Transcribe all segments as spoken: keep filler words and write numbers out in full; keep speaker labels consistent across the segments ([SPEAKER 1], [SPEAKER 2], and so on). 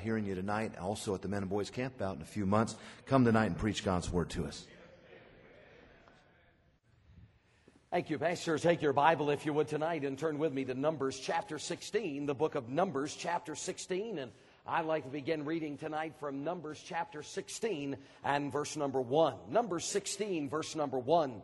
[SPEAKER 1] hearing you tonight, also at the Men and Boys Camp out in a few months. Come tonight and preach God's Word to us.
[SPEAKER 2] Thank you, Pastor. Take your Bible, if you would, tonight and turn with me to Numbers chapter sixteen, the book of Numbers chapter sixteen. And I'd like to begin reading tonight from Numbers chapter sixteen and verse number one. Numbers sixteen, verse number one.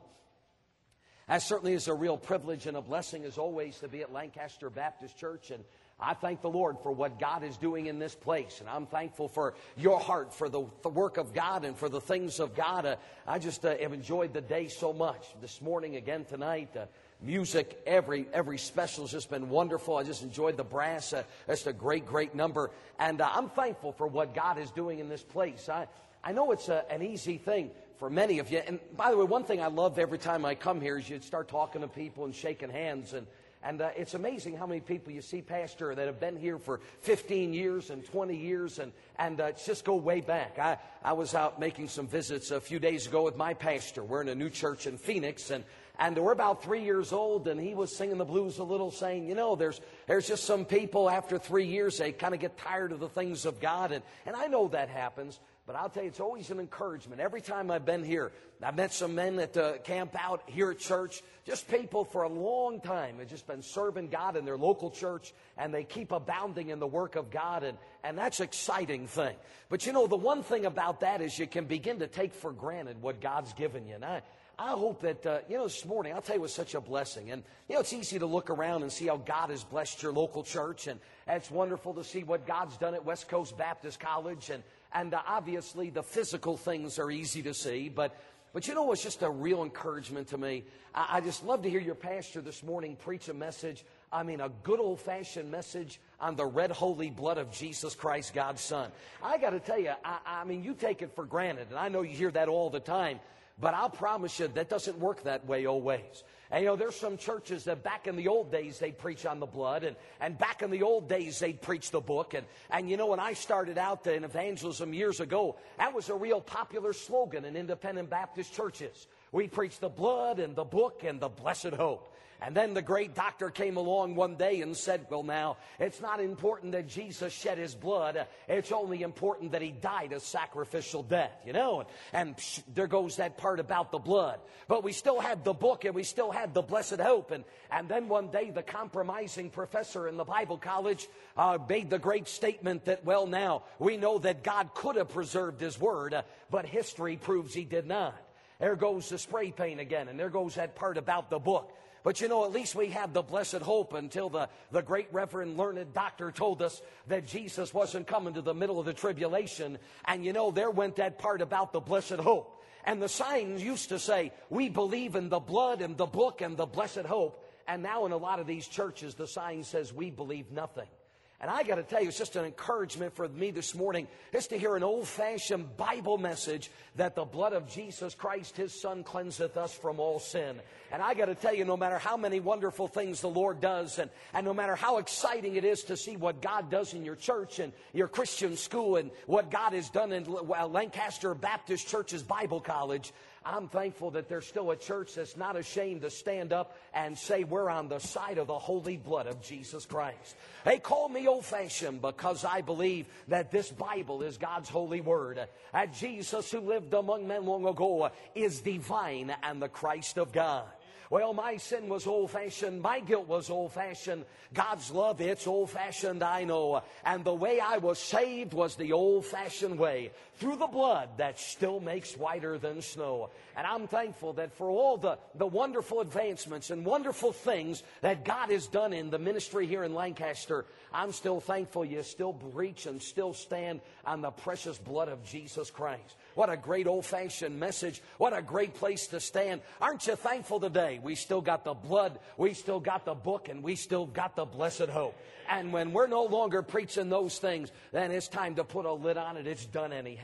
[SPEAKER 2] That certainly is a real privilege and a blessing, as always, to be at Lancaster Baptist Church. And I thank the Lord for what God is doing in this place. And I'm thankful for your heart, for the, the work of God and for the things of God. Uh, I just uh, have enjoyed the day so much. This morning, again tonight, uh, music, every every special has just been wonderful. I just enjoyed the brass. Uh, that's a great, great number. And uh, I'm thankful for what God is doing in this place. I, I know it's a, an easy thing for many of you. And by the way, one thing I love every time I come here is you start talking to people and shaking hands. And And uh, it's amazing how many people you see, Pastor, that have been here for fifteen years and twenty years, and, and uh, just go way back. I, I was out making some visits a few days ago with my pastor. We're in a new church in Phoenix, and, and we're about three years old, and he was singing the blues a little, saying, you know, there's there's just some people after three years, they kind of get tired of the things of God, and, and I know that happens. But I'll tell you, it's always an encouragement. Every time I've been here, I've met some men that uh, camp out here at church, just people for a long time have just been serving God in their local church, and they keep abounding in the work of God, and, and that's an exciting thing. But you know, the one thing about that is you can begin to take for granted what God's given you. And I, I hope that, uh, you know, this morning, I'll tell you, it was such a blessing. And, you know, it's easy to look around and see how God has blessed your local church, and it's wonderful to see what God's done at West Coast Baptist College, and And uh, obviously the physical things are easy to see, but but you know what's just a real encouragement to me? I, I just love to hear your pastor this morning preach a message, I mean a good old-fashioned message on the red holy blood of Jesus Christ, God's Son. I got to tell you, I, I mean, you take it for granted, and I know you hear that all the time, but I'll promise you that doesn't work that way always. And, you know, there's some churches that back in the old days, they'd preach on the blood. And, and back in the old days, they'd preach the book. And, and, you know, when I started out in evangelism years ago, that was a real popular slogan in independent Baptist churches. We preached the blood and the book and the blessed hope. And then the great doctor came along one day and said, well, now, it's not important that Jesus shed his blood. It's only important that he died a sacrificial death, you know. And, and psh, there goes that part about the blood. But we still had the book, and we still had the blessed hope. And, and then one day the compromising professor in the Bible college uh, made the great statement that, well, now, we know that God could have preserved his word, uh, but history proves he did not. There goes the spray paint again, and there goes that part about the book. But, you know, at least we had the blessed hope until the, the great Reverend learned doctor told us that Jesus wasn't coming to the middle of the tribulation. And, you know, there went that part about the blessed hope. And the signs used to say, we believe in the blood and the book and the blessed hope. And now in a lot of these churches, the sign says, we believe nothing. And I got to tell you, it's just an encouragement for me this morning just to hear an old-fashioned Bible message that the blood of Jesus Christ, his Son, cleanseth us from all sin. And I got to tell you, no matter how many wonderful things the Lord does, and, and no matter how exciting it is to see what God does in your church and your Christian school and what God has done in Lancaster Baptist Church's Bible College, I'm thankful that there's still a church that's not ashamed to stand up and say we're on the side of the holy blood of Jesus Christ. They call me old-fashioned because I believe that this Bible is God's holy word. That Jesus, who lived among men long ago, is divine and the Christ of God. Well, my sin was old-fashioned. My guilt was old-fashioned. God's love, it's old-fashioned, I know. And the way I was saved was the old-fashioned way, through the blood that still makes whiter than snow. And I'm thankful that for all the, the wonderful advancements and wonderful things that God has done in the ministry here in Lancaster, I'm still thankful you still preach and still stand on the precious blood of Jesus Christ. What a great old-fashioned message. What a great place to stand. Aren't you thankful today? We still got the blood, we still got the book, and we still got the blessed hope. And when we're no longer preaching those things, then it's time to put a lid on it. It's done anyhow.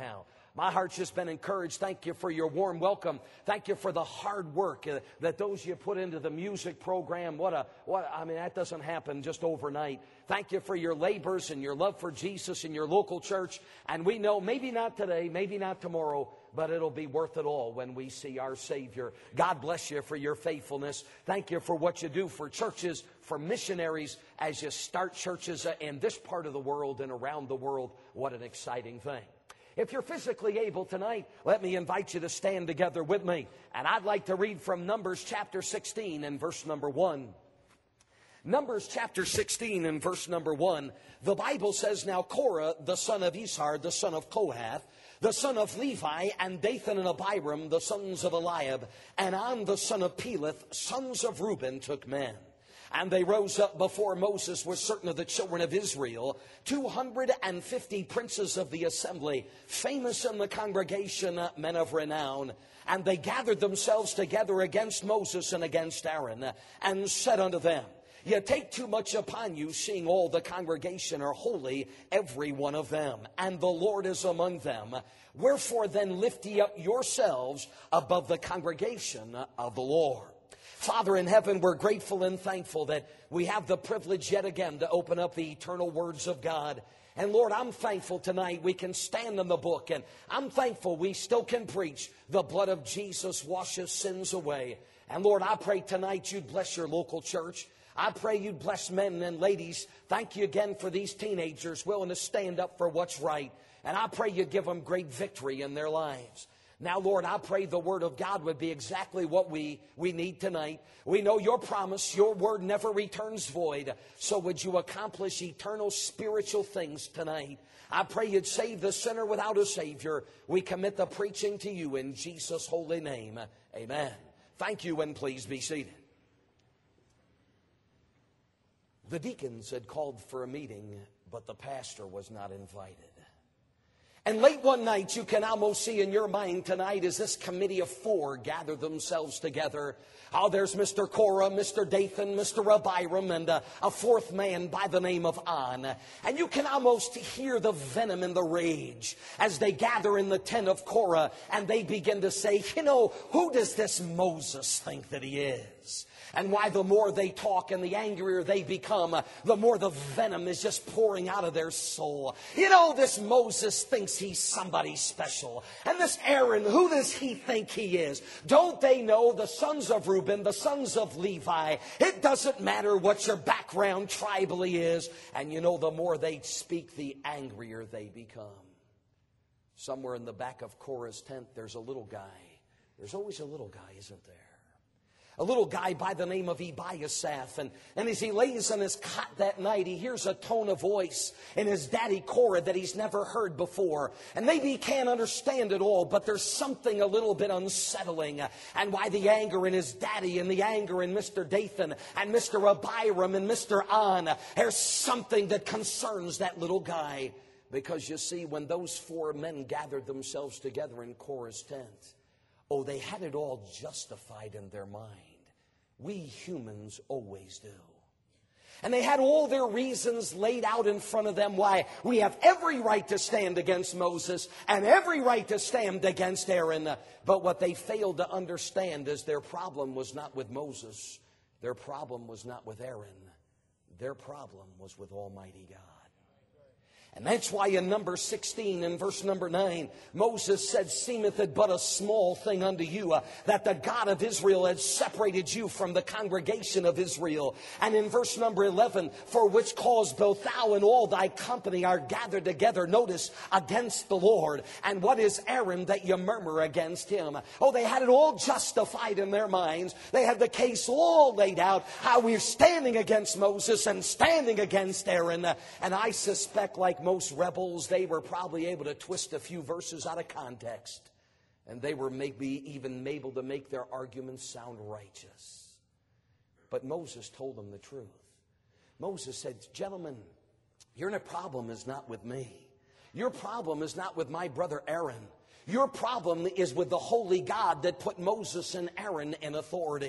[SPEAKER 2] My heart's just been encouraged. Thank you for your warm welcome. Thank you for the hard work uh, that those you put into the music program. What a, what, I mean, that doesn't happen just overnight. Thank you for your labors and your love for Jesus in your local church. And we know maybe not today, maybe not tomorrow, but it'll be worth it all when we see our Savior. God bless you for your faithfulness. Thank you for what you do for churches, for missionaries, as you start churches in this part of the world and around the world. What an exciting thing. If you're physically able tonight, let me invite you to stand together with me. And I'd like to read from Numbers chapter sixteen and verse number one. Numbers chapter sixteen and verse number one. The Bible says, Now Korah, the son of Izhar, the son of Kohath, the son of Levi, and Dathan and Abiram, the sons of Eliab, and On, the son of Peleth, sons of Reuben, took men. And they rose up before Moses with certain of the children of Israel, two hundred fifty princes of the assembly, famous in the congregation, men of renown. And they gathered themselves together against Moses and against Aaron, and said unto them, Ye take too much upon you, seeing all the congregation are holy, every one of them, and the Lord is among them. Wherefore then lift ye up yourselves above the congregation of the Lord. Father in heaven, we're grateful and thankful that we have the privilege yet again to open up the eternal words of God. And Lord, I'm thankful tonight we can stand in the book, and I'm thankful we still can preach the blood of Jesus washes sins away. And Lord, I pray tonight you'd bless your local church. I pray you'd bless men and ladies. Thank you again for these teenagers willing to stand up for what's right. And I pray you give them great victory in their lives. Now, Lord, I pray the word of God would be exactly what we, we need tonight. We know your promise, your word never returns void. So would you accomplish eternal spiritual things tonight? I pray you'd save the sinner without a Savior. We commit the preaching to you in Jesus' holy name. Amen. Thank you, and please be seated. The deacons had called for a meeting, but the pastor was not invited. And late one night, you can almost see in your mind tonight as this committee of four gather themselves together. Oh, there's Mister Korah, Mister Dathan, Mister Abiram, and a, a fourth man by the name of On. And you can almost hear the venom and the rage as they gather in the tent of Korah, and they begin to say, you know, who does this Moses think that he is? And why the more they talk and the angrier they become, uh, the more the venom is just pouring out of their soul. You know, this Moses thinks he's somebody special. And this Aaron, who does he think he is? Don't they know the sons of Reuben, the sons of Levi? It doesn't matter what your background tribally is. And you know, the more they speak, the angrier they become. Somewhere in the back of Korah's tent, there's a little guy. There's always a little guy, isn't there? A little guy by the name of Ebiasaph. And, and as he lays on his cot that night, he hears a tone of voice in his daddy Korah that he's never heard before. And maybe he can't understand it all, but there's something a little bit unsettling. And why the anger in his daddy and the anger in Mister Dathan and Mister Abiram and Mister On. There's something that concerns that little guy. Because you see, when those four men gathered themselves together in Korah's tent, oh, they had it all justified in their mind. We humans always do. And they had all their reasons laid out in front of them why we have every right to stand against Moses and every right to stand against Aaron. But what they failed to understand is their problem was not with Moses. Their problem was not with Aaron. Their problem was with Almighty God. And that's why in number sixteen, in verse number nine, Moses said, seemeth it but a small thing unto you, uh, that the God of Israel had separated you from the congregation of Israel. And in verse number eleven, for which cause both thou and all thy company are gathered together, notice, against the Lord. And what is Aaron that you murmur against him? Oh, they had it all justified in their minds. They had the case all laid out, how we're standing against Moses and standing against Aaron. And I suspect, like most rebels, they were probably able to twist a few verses out of context. And they were maybe even able to make their arguments sound righteous. But Moses told them the truth. Moses said, gentlemen, your problem is not with me. Your problem is not with my brother Aaron. Your problem is with the holy God that put Moses and Aaron in authority.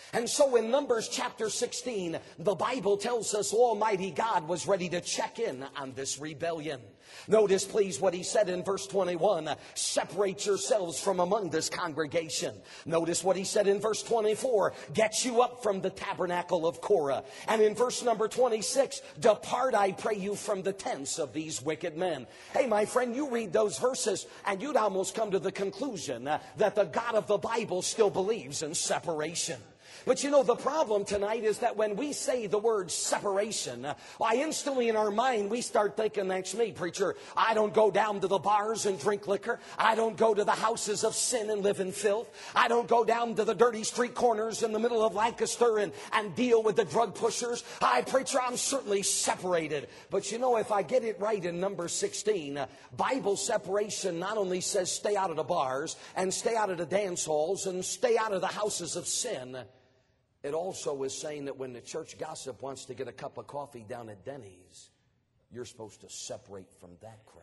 [SPEAKER 2] And so in Numbers chapter sixteen, the Bible tells us Almighty God was ready to check in on this rebellion. Notice please what he said in verse twenty-one, separate yourselves from among this congregation. Notice what he said in verse twenty-four, get you up from the tabernacle of Korah. And in verse number twenty-six, depart I pray you from the tents of these wicked men. Hey my friend, you read those verses and you'd almost come to the conclusion uh, that the God of the Bible still believes in separation. But you know, the problem tonight is that when we say the word separation, uh, why instantly in our mind we start thinking, that's me, preacher. I don't go down to the bars and drink liquor. I don't go to the houses of sin and live in filth. I don't go down to the dirty street corners in the middle of Lancaster and, and deal with the drug pushers. I, preacher, I'm certainly separated. But you know, if I get it right in number sixteen, uh, Bible separation not only says stay out of the bars and stay out of the dance halls and stay out of the houses of sin, it also is saying that when the church gossip wants to get a cup of coffee down at Denny's, you're supposed to separate from that crowd.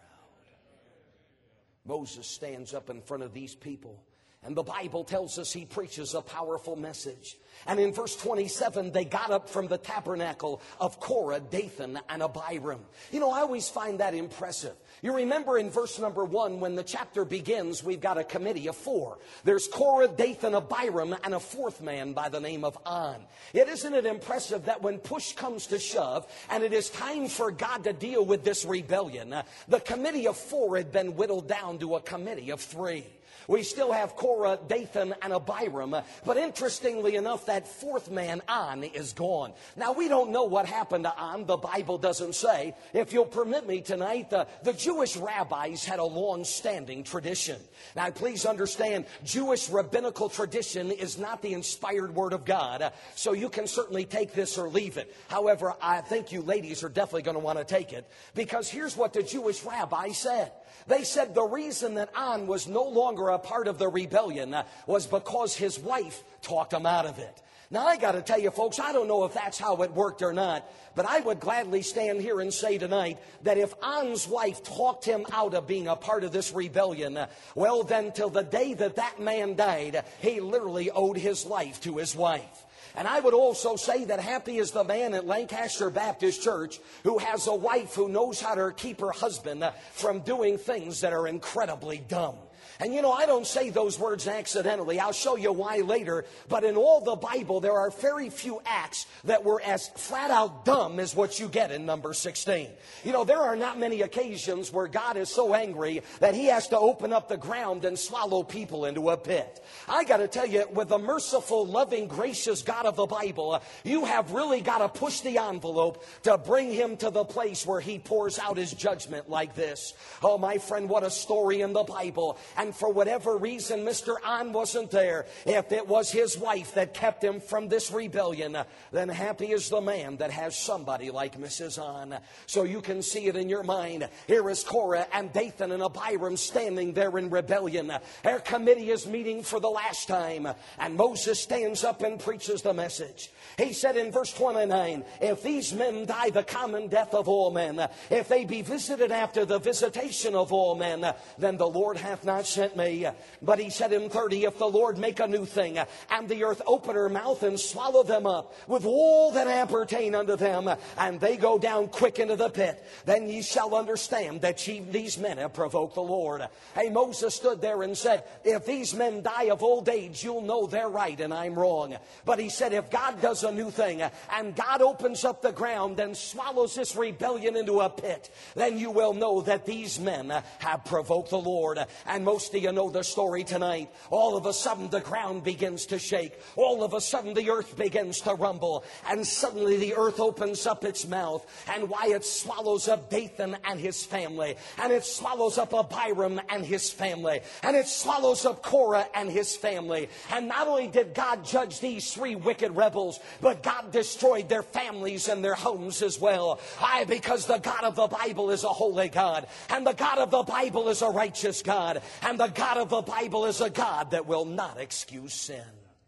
[SPEAKER 2] Moses stands up in front of these people, and the Bible tells us he preaches a powerful message. And in verse twenty-seven, they got up from the tabernacle of Korah, Dathan, and Abiram. You know, I always find that impressive. You remember in verse number one, when the chapter begins, we've got a committee of four. There's Korah, Dathan, Abiram, and a fourth man by the name of On. Yet isn't it impressive that when push comes to shove, and it is time for God to deal with this rebellion, uh, the committee of four had been whittled down to a committee of three. We still have Korah, Dathan, and Abiram. But interestingly enough, that fourth man, On, is gone. Now, we don't know what happened to On. The Bible doesn't say. If you'll permit me tonight, the, the Jewish rabbis had a long-standing tradition. Now, please understand, Jewish rabbinical tradition is not the inspired word of God. So you can certainly take this or leave it. However, I think you ladies are definitely going to want to take it. Because here's what the Jewish rabbi said. They said the reason that On was no longer a part of the rebellion uh, was because his wife talked him out of it. Now, I got to tell you, folks, I don't know if that's how it worked or not, but I would gladly stand here and say tonight that if On's wife talked him out of being a part of this rebellion, uh, well, then till the day that that man died, he literally owed his life to his wife. And I would also say that happy is the man at Lancaster Baptist Church who has a wife who knows how to keep her husband from doing things that are incredibly dumb. And you know, I don't say those words accidentally. I'll show you why later. But in all the Bible, there are very few acts that were as flat out dumb as what you get in number sixteen. You know, there are not many occasions where God is so angry that he has to open up the ground and swallow people into a pit. I got to tell you, with the merciful, loving, gracious God of the Bible, you have really got to push the envelope to bring him to the place where he pours out his judgment like this. Oh, my friend, what a story in the Bible. And for whatever reason, Mister On wasn't there. If it was his wife that kept him from this rebellion, then happy is the man that has somebody like Missus On. So you can see it in your mind. Here is Korah and Dathan and Abiram standing there in rebellion. Their committee is meeting for the last time. And Moses stands up and preaches the message. He said in verse twenty-nine, if these men die the common death of all men, if they be visited after the visitation of all men, then the Lord hath not sent me. But he said in thirty, if the Lord make a new thing, and the earth open her mouth and swallow them up with all that appertain unto them, and they go down quick into the pit, then ye shall understand that ye, these men have provoked the Lord. Hey, Moses stood there and said, if these men die of old age, you'll know they're right and I'm wrong. But he said, if God does a new thing, and God opens up the ground and swallows this rebellion into a pit, then you will know that these men have provoked the Lord. And most of you know the story tonight. All of a sudden the ground begins to shake. All of a sudden the earth begins to rumble. And suddenly the earth opens up its mouth. And why, it swallows up Dathan and his family. And it swallows up Abiram and his family. And it swallows up Korah and his family. And not only did God judge these three wicked rebels, but God destroyed their families and their homes as well. Why? Because the God of the Bible is a holy God. And the God of the Bible is a righteous God. And the God of the Bible is a God that will not excuse sin.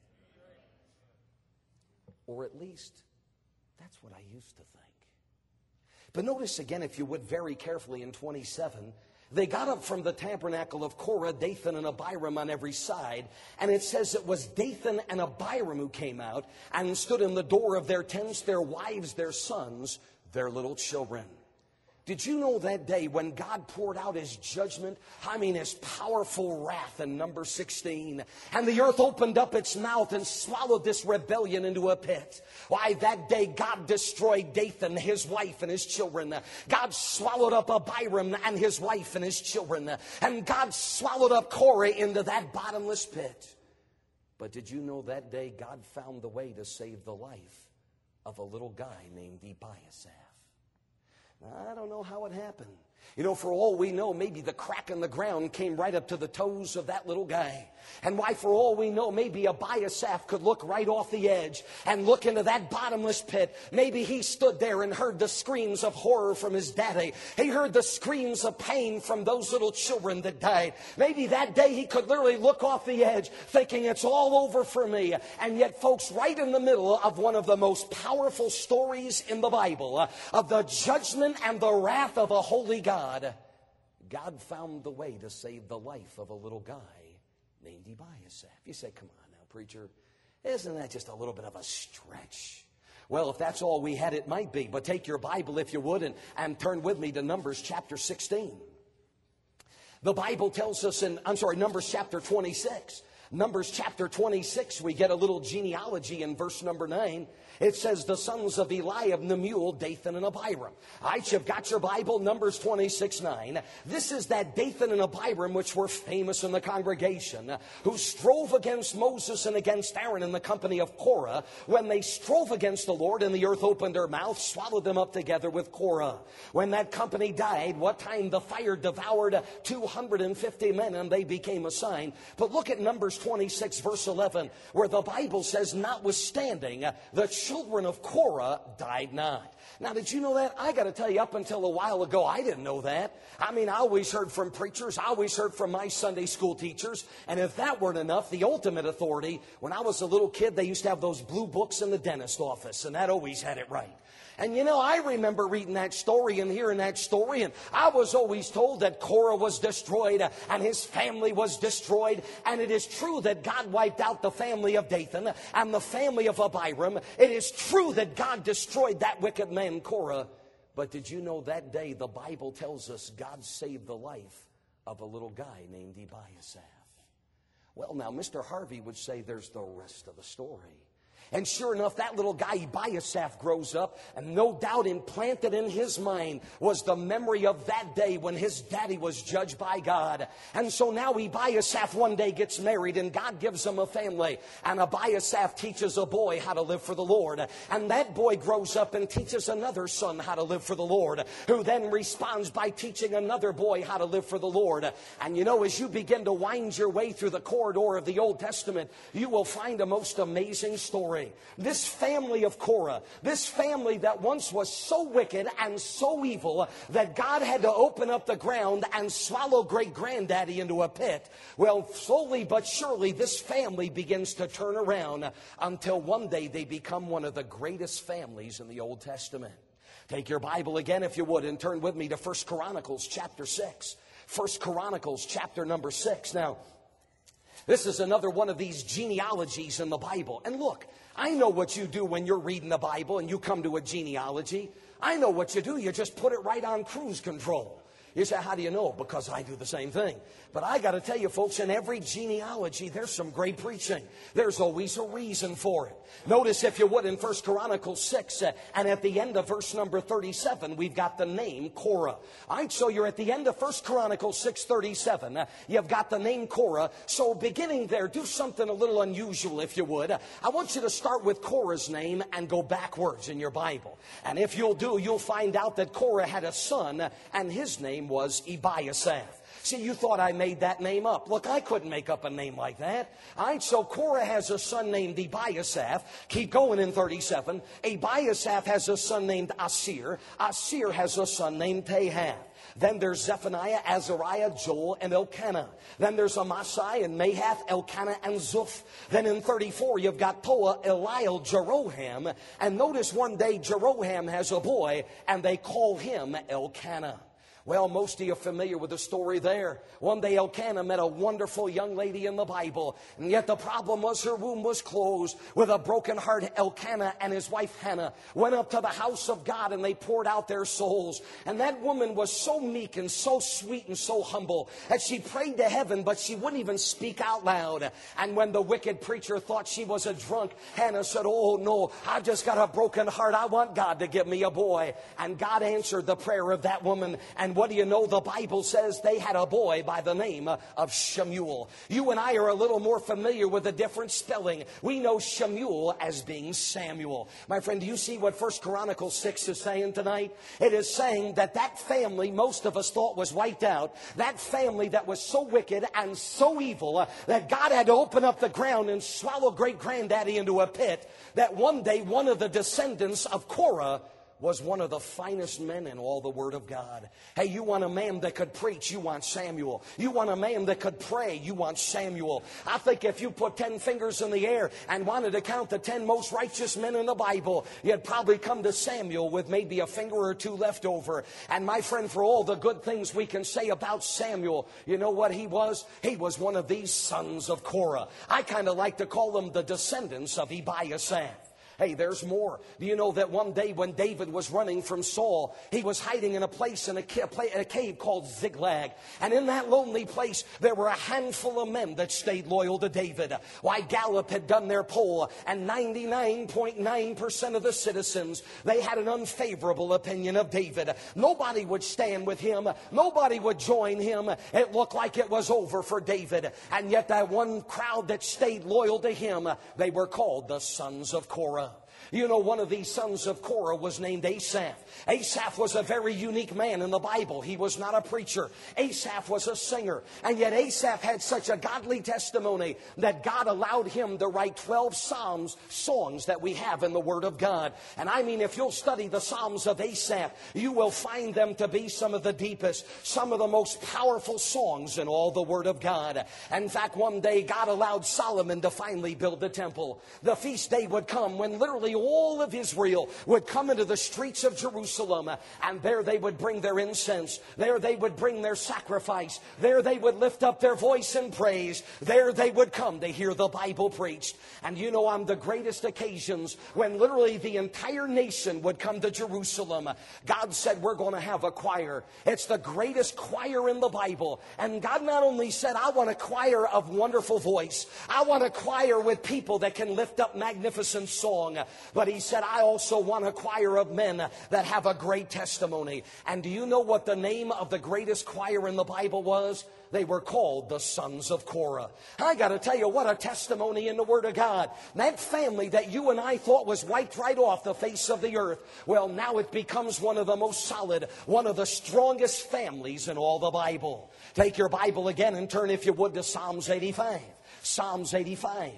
[SPEAKER 2] Or at least, that's what I used to think. But notice again, if you would, very carefully in twenty-seven, They got up from the tabernacle of Korah, Dathan, and Abiram on every side. And it says it was Dathan and Abiram who came out and stood in the door of their tents, their wives, their sons, their little children. Did you know that day when God poured out His judgment? I mean, His powerful wrath in Numbers sixteen. And the earth opened up its mouth and swallowed this rebellion into a pit. Why, that day God destroyed Dathan, his wife, and his children. God swallowed up Abiram and his wife and his children. And God swallowed up Korah into that bottomless pit. But did you know that day God found the way to save the life of a little guy named Ebiasaph? I don't know how it happened. You know, for all we know, maybe the crack in the ground came right up to the toes of that little guy. And why, for all we know, maybe Ebiasaph could look right off the edge and look into that bottomless pit. Maybe he stood there and heard the screams of horror from his daddy. He heard the screams of pain from those little children that died. Maybe that day he could literally look off the edge thinking it's all over for me. And yet, folks, right in the middle of one of the most powerful stories in the Bible, uh, of the judgment and the wrath of a holy God, God found the way to save the life of a little guy named Ebiasaph. You say, come on now, preacher, isn't that just a little bit of a stretch? Well, if that's all we had, it might be. But take your Bible, if you would, and, and turn with me to Numbers chapter sixteen. The Bible tells us in, I'm sorry, Numbers chapter twenty-six. Numbers chapter twenty-six, we get a little genealogy in verse number nine. It says the sons of Eliab, Nemuel, Dathan, and Abiram. All right, you've got your Bible, Numbers twenty-six nine. This is that Dathan and Abiram which were famous in the congregation, who strove against Moses and against Aaron in the company of Korah. When they strove against the Lord, and the earth opened her mouth, swallowed them up together with Korah. When that company died, what time the fire devoured two hundred fifty men, and they became a sign. But look at Numbers twenty-six, verse eleven, where the Bible says, notwithstanding, the children of Korah died not. Now, did you know that? I got to tell you, up until a while ago, I didn't know that. I mean, I always heard from preachers. I always heard from my Sunday school teachers. And if that weren't enough, the ultimate authority, when I was a little kid, they used to have those blue books in the dentist office, and that always had it right. And you know, I remember reading that story and hearing that story, and I was always told that Korah was destroyed and his family was destroyed. And it is true that God wiped out the family of Dathan and the family of Abiram. It is true that God destroyed that wicked man, Korah. But did you know that day the Bible tells us God saved the life of a little guy named Ebiasaph? Well, now, Mister Harvey would say there's the rest of the story. And sure enough, that little guy, Ebiasaph, grows up, and no doubt implanted in his mind was the memory of that day when his daddy was judged by God. And so now Ebiasaph one day gets married, and God gives him a family. And Ebiasaph teaches a boy how to live for the Lord. And that boy grows up and teaches another son how to live for the Lord, who then responds by teaching another boy how to live for the Lord. And you know, as you begin to wind your way through the corridor of the Old Testament, you will find a most amazing story. This family of Korah, this family that once was so wicked and so evil that God had to open up the ground and swallow great-granddaddy into a pit. Well, slowly but surely, this family begins to turn around until one day they become one of the greatest families in the Old Testament. Take your Bible again, if you would, and turn with me to First Chronicles chapter six. First Chronicles chapter number six. Now, this is another one of these genealogies in the Bible. And look, I know what you do when you're reading the Bible and you come to a genealogy. I know what you do. You just put it right on cruise control. You say, how do you know? Because I do the same thing. But I got to tell you, folks, in every genealogy, there's some great preaching. There's always a reason for it. Notice, if you would, in First Chronicles six, uh, and at the end of verse number thirty-seven, we've got the name Korah. All right, so you're at the end of First Chronicles six thirty-seven. Uh, you've got the name Korah. So beginning there, do something a little unusual, if you would. Uh, I want you to start with Korah's name and go backwards in your Bible. And if you'll do, you'll find out that Korah had a son, uh, and his name was Ebiasaph. See, you thought I made that name up. Look, I couldn't make up a name like that. All right, so Korah has a son named Ebiasaph. Keep going in thirty-seven. Ebiasaph has a son named Asir. Asir has a son named Tahath. Then there's Zephaniah, Azariah, Joel, and Elkanah. Then there's Amasai and Mahath, Elkanah, and Zuph. Then in thirty-four, you've got Toa, Eliel, Jeroham. And notice one day Jeroham has a boy, and they call him Elkanah. Well, most of you are familiar with the story there. One day Elkanah met a wonderful young lady in the Bible, and yet the problem was her womb was closed. With a broken heart, Elkanah and his wife Hannah went up to the house of God, and they poured out their souls. And that woman was so meek and so sweet and so humble that she prayed to heaven, but she wouldn't even speak out loud. And when the wicked preacher thought she was a drunk, Hannah said, "Oh no, I've just got a broken heart. I want God to give me a boy." And God answered the prayer of that woman. And what do you know? The Bible says they had a boy by the name of Shemuel. You and I are a little more familiar with a different spelling. We know Shemuel as being Samuel. My friend, do you see what First Chronicles six is saying tonight? It is saying that that family most of us thought was wiped out, that family that was so wicked and so evil uh, that God had to open up the ground and swallow great-granddaddy into a pit, that one day one of the descendants of Korah was one of the finest men in all the Word of God. Hey, you want a man that could preach, you want Samuel. You want a man that could pray, you want Samuel. I think if you put ten fingers in the air and wanted to count the ten most righteous men in the Bible, you'd probably come to Samuel with maybe a finger or two left over. And my friend, for all the good things we can say about Samuel, you know what he was? He was one of these sons of Korah. I kind of like to call them the descendants of Ebiasaph. Hey, there's more. Do you know that one day when David was running from Saul, he was hiding in a place in a cave called Ziklag. And in that lonely place, there were a handful of men that stayed loyal to David. Why, Gallup had done their poll, and ninety-nine point nine percent of the citizens, they had an unfavorable opinion of David. Nobody would stand with him. Nobody would join him. It looked like it was over for David. And yet that one crowd that stayed loyal to him, they were called the sons of Korah. You know, one of these sons of Korah was named Asaph. Asaph was a very unique man in the Bible. He was not a preacher. Asaph was a singer. And yet Asaph had such a godly testimony that God allowed him to write twelve Psalms, songs that we have in the Word of God. And I mean, if you'll study the Psalms of Asaph, you will find them to be some of the deepest, some of the most powerful songs in all the Word of God. In fact, one day God allowed Solomon to finally build the temple. The feast day would come when literally all of Israel would come into the streets of Jerusalem, and there they would bring their incense. There they would bring their sacrifice. There they would lift up their voice in praise. There they would come to hear the Bible preached. And you know, on the greatest occasions, when literally the entire nation would come to Jerusalem, God said, we're going to have a choir. It's the greatest choir in the Bible. And God not only said, I want a choir of wonderful voice. I want a choir with people that can lift up magnificent song. But he said, I also want a choir of men that have a great testimony. And do you know what the name of the greatest choir in the Bible was? They were called the sons of Korah. I got to tell you, what a testimony in the Word of God. That family that you and I thought was wiped right off the face of the earth, well, now it becomes one of the most solid, one of the strongest families in all the Bible. Take your Bible again and turn, if you would, to Psalms eighty-five. Psalms eighty-five.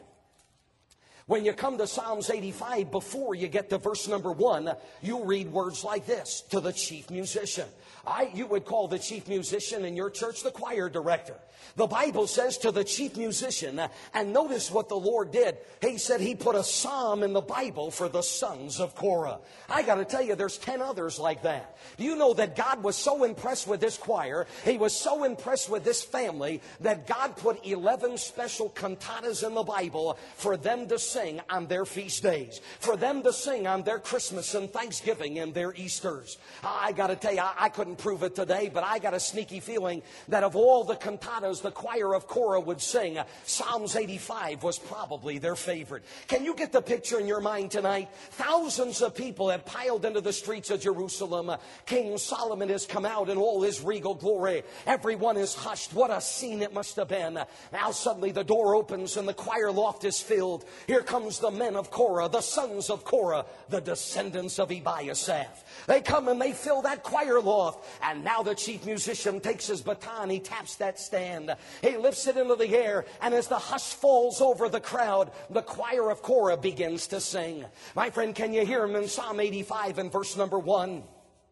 [SPEAKER 2] When you come to Psalms eighty-five, before you get to verse number one, you'll read words like this: to the chief musician. I, you would call the chief musician in your church the choir director. The Bible says to the chief musician, and notice what the Lord did. He said he put a psalm in the Bible for the sons of Korah. I got to tell you, there's ten others like that. Do you know that God was so impressed with this choir, he was so impressed with this family, that God put eleven special cantatas in the Bible for them to sing on their feast days, for them to sing on their Christmas and Thanksgiving and their Easters. I got to tell you, I, I couldn't prove it today, but I got a sneaky feeling that of all the cantatas the choir of Korah would sing, Psalms eighty-five was probably their favorite. Can you get the picture in your mind tonight? Thousands of people have piled into the streets of Jerusalem. King Solomon has come out in all his regal glory. Everyone is hushed. What a scene it must have been. Now suddenly the door opens and the choir loft is filled. Here comes the men of Korah, the sons of Korah, the descendants of Ebiasaph. They come and they fill that choir loft. And now the chief musician takes his baton. He taps that stand. He lifts it into the air. And as the hush falls over the crowd, the choir of Korah begins to sing. My friend, can you hear him in Psalm eighty-five and verse number one?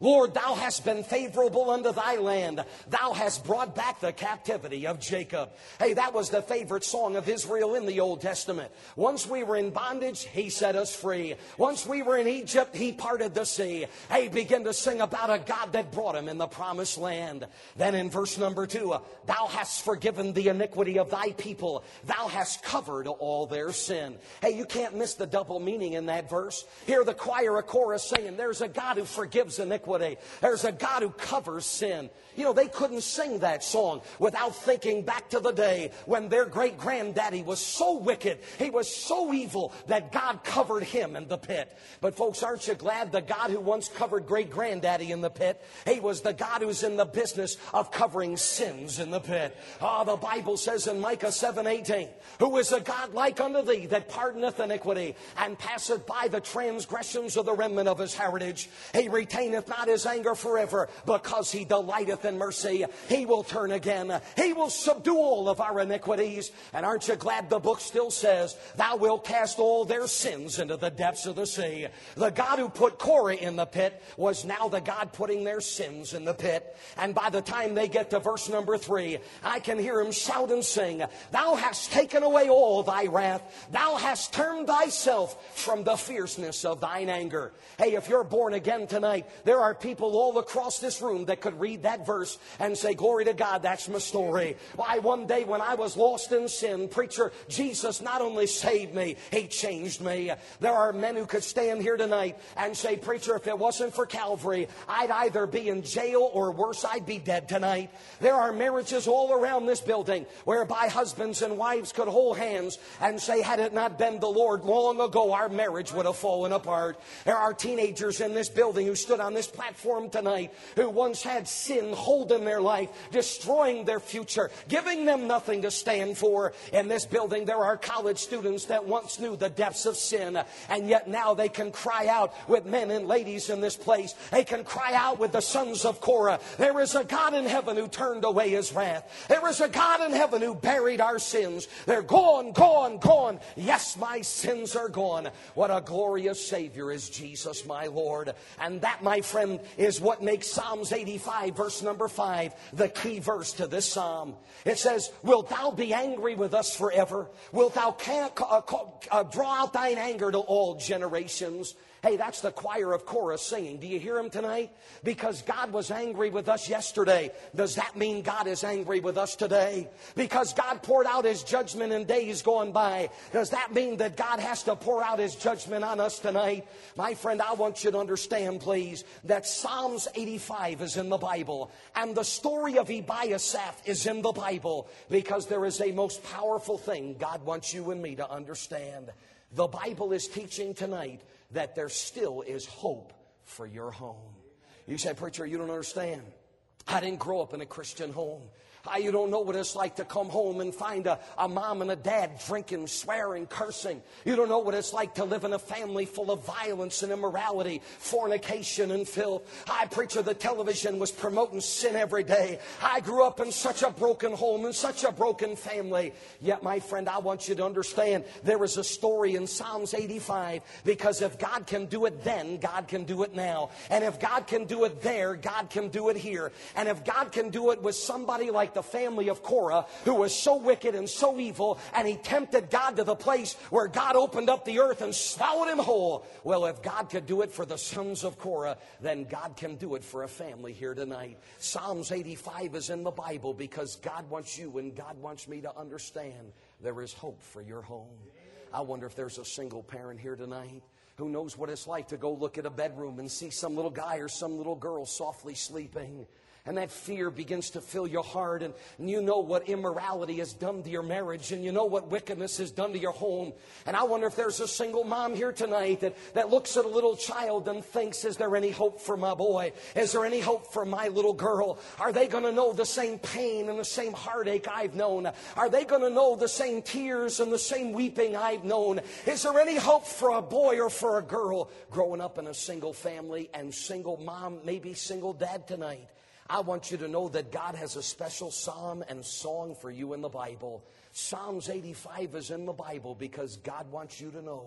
[SPEAKER 2] Lord, thou hast been favorable unto thy land. Thou hast brought back the captivity of Jacob. Hey, that was the favorite song of Israel in the Old Testament. Once we were in bondage, he set us free. Once we were in Egypt, he parted the sea. Hey, begin to sing about a God that brought him in the promised land. Then in verse number two, thou hast forgiven the iniquity of thy people. Thou hast covered all their sin. Hey, you can't miss the double meaning in that verse. Hear the choir of chorus saying, there's a God who forgives iniquity. There's a God who covers sin. You know, they couldn't sing that song without thinking back to the day when their great-granddaddy was so wicked, he was so evil that God covered him in the pit. But folks, aren't you glad the God who once covered great-granddaddy in the pit, he was the God who's in the business of covering sins in the pit. Ah, the Bible says in Micah seven eighteen, who is a God like unto thee that pardoneth iniquity and passeth by the transgressions of the remnant of his heritage. He retaineth not his anger forever, because he delighteth in mercy. He will turn again. He will subdue all of our iniquities. And aren't you glad the book still says, thou wilt cast all their sins into the depths of the sea. The God who put Korah in the pit was now the God putting their sins in the pit. And by the time they get to verse number three, I can hear him shout and sing, thou hast taken away all thy wrath. Thou hast turned thyself from the fierceness of thine anger. Hey, if you're born again tonight, there are people all across this room that could read that verse and say, glory to God, that's my story. Why, one day when I was lost in sin, preacher, Jesus not only saved me, he changed me. There are men who could stand here tonight and say, preacher, if it wasn't for Calvary, I'd either be in jail or worse, I'd be dead tonight. There are marriages all around this building whereby husbands and wives could hold hands and say, had it not been the Lord, long ago our marriage would have fallen apart. There are teenagers in this building who stood on this platform tonight who once had sin hold in their life, destroying their future, giving them nothing to stand for. In this building, there are college students that once knew the depths of sin, and yet now they can cry out with men and ladies in this place. They can cry out with the sons of Korah. There is a God in heaven who turned away his wrath. There is a God in heaven who buried our sins. They're gone, gone, gone. Yes, my sins are gone. What a glorious Savior is Jesus, my Lord. And that, my friend, is what makes Psalms eighty-five, verse number five, the key verse to this psalm. It says, wilt thou be angry with us forever? Wilt thou ca- uh, uh, draw out thine anger to all generations? Hey, that's the choir of Korah singing. Do you hear him tonight? Because God was angry with us yesterday, does that mean God is angry with us today? Because God poured out his judgment in days gone by, does that mean that God has to pour out his judgment on us tonight? My friend, I want you to understand, please, that Psalms eighty-five is in the Bible, and the story of Ebiasaph is in the Bible, because there is a most powerful thing God wants you and me to understand. The Bible is teaching tonight that there still is hope for your home. You say, preacher, you don't understand. I didn't grow up in a Christian home. I, you don't know what it's like to come home and find a, a mom and a dad drinking, swearing, cursing. You don't know what it's like to live in a family full of violence and immorality, fornication and filth. I, preacher, the television was promoting sin every day. I grew up in such a broken home and such a broken family. Yet, my friend, I want you to understand there is a story in Psalms eighty-five, because if God can do it then, God can do it now. And if God can do it there, God can do it here. And if God can do it with somebody like the family of Korah, who was so wicked and so evil, and he tempted God to the place where God opened up the earth and swallowed him whole. Well, if God could do it for the sons of Korah, then God can do it for a family here tonight. Psalms eighty-five is in the Bible because God wants you and God wants me to understand there is hope for your home. I wonder if there's a single parent here tonight who knows what it's like to go look at a bedroom and see some little guy or some little girl softly sleeping. And that fear begins to fill your heart, and you know what immorality has done to your marriage, and you know what wickedness has done to your home. And I wonder if there's a single mom here tonight that, that looks at a little child and thinks, is there any hope for my boy? Is there any hope for my little girl? Are they going to know the same pain and the same heartache I've known? Are they going to know the same tears and the same weeping I've known? Is there any hope for a boy or for a girl growing up in a single family and single mom, maybe single dad tonight? I want you to know that God has a special psalm and song for you in the Bible. Psalms eighty-five is in the Bible because God wants you to know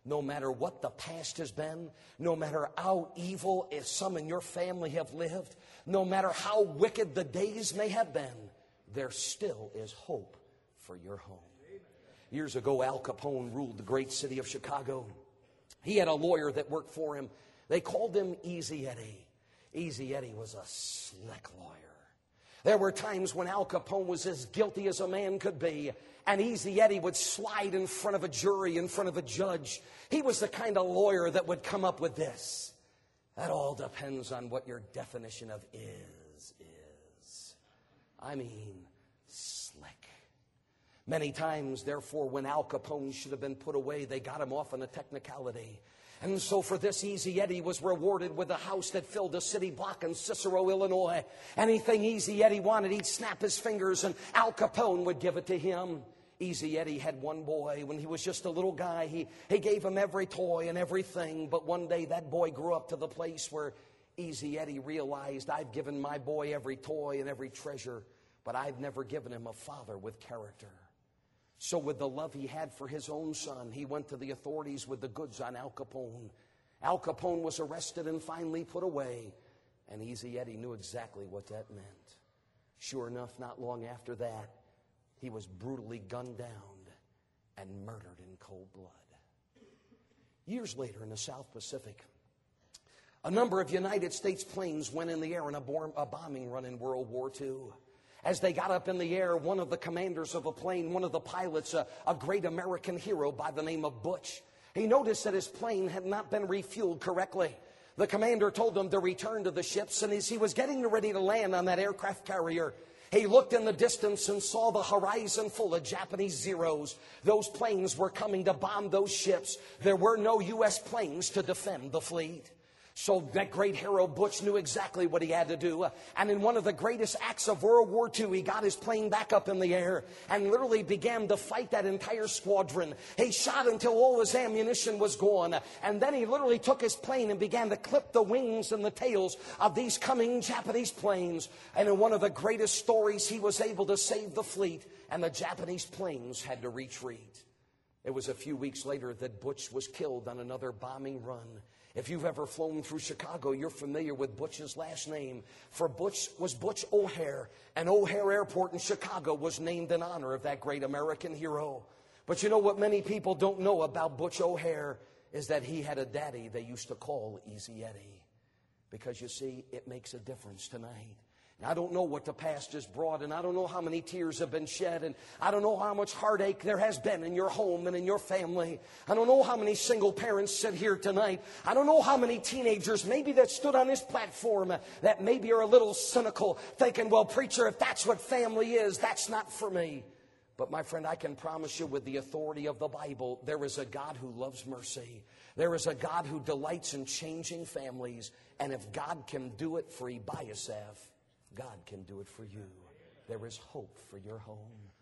[SPEAKER 2] No matter what the past has been, no matter how evil if some in your family have lived, no matter how wicked the days may have been, there still is hope for your home. Years ago, Al Capone ruled the great city of Chicago. He had a lawyer that worked for him. They called him Easy Eddie. Easy Eddie was a slick lawyer. There were times when Al Capone was as guilty as a man could be, and Easy Eddie would slide in front of a jury, in front of a judge. He was the kind of lawyer that would come up with this: that all depends on what your definition of is is. I mean, slick. Many times, therefore, when Al Capone should have been put away, they got him off on a technicality. And so for this, Easy Eddie was rewarded with a house that filled a city block in Cicero, Illinois. Anything Easy Eddie wanted, he'd snap his fingers and Al Capone would give it to him. Easy Eddie had one boy. When he was just a little guy, he, he gave him every toy and everything. But one day that boy grew up to the place where Easy Eddie realized, I've given my boy every toy and every treasure, but I've never given him a father with character. So with the love he had for his own son, he went to the authorities with the goods on Al Capone. Al Capone was arrested and finally put away. And Easy Eddie knew exactly what that meant. Sure enough, not long after that, he was brutally gunned down and murdered in cold blood. Years later in the South Pacific, a number of United States planes went in the air in a, bor- a bombing run in World War Two. As they got up in the air, one of the commanders of a plane, one of the pilots, a, a great American hero by the name of Butch, he noticed that his plane had not been refueled correctly. The commander told him to return to the ships, and as he was getting ready to land on that aircraft carrier, he looked in the distance and saw the horizon full of Japanese Zeros. Those planes were coming to bomb those ships. There were no U S planes to defend the fleet. So that great hero Butch knew exactly what he had to do. And in one of the greatest acts of World War Two, he got his plane back up in the air and literally began to fight that entire squadron. He shot until all his ammunition was gone. And then he literally took his plane and began to clip the wings and the tails of these coming Japanese planes. And in one of the greatest stories, he was able to save the fleet, and the Japanese planes had to retreat. It was a few weeks later that Butch was killed on another bombing run. If you've ever flown through Chicago, you're familiar with Butch's last name. For Butch was Butch O'Hare, and O'Hare Airport in Chicago was named in honor of that great American hero. But you know what many people don't know about Butch O'Hare is that he had a daddy they used to call Easy Eddie. Because you see, it makes a difference tonight. I don't know what the past has brought, and I don't know how many tears have been shed, and I don't know how much heartache there has been in your home and in your family. I don't know how many single parents sit here tonight. I don't know how many teenagers maybe that stood on this platform that maybe are a little cynical, thinking, well, preacher, if that's what family is, that's not for me. But my friend, I can promise you with the authority of the Bible, there is a God who loves mercy. There is a God who delights in changing families, and if God can do it for Ebiasaph, God can do it for you. There is hope for your home.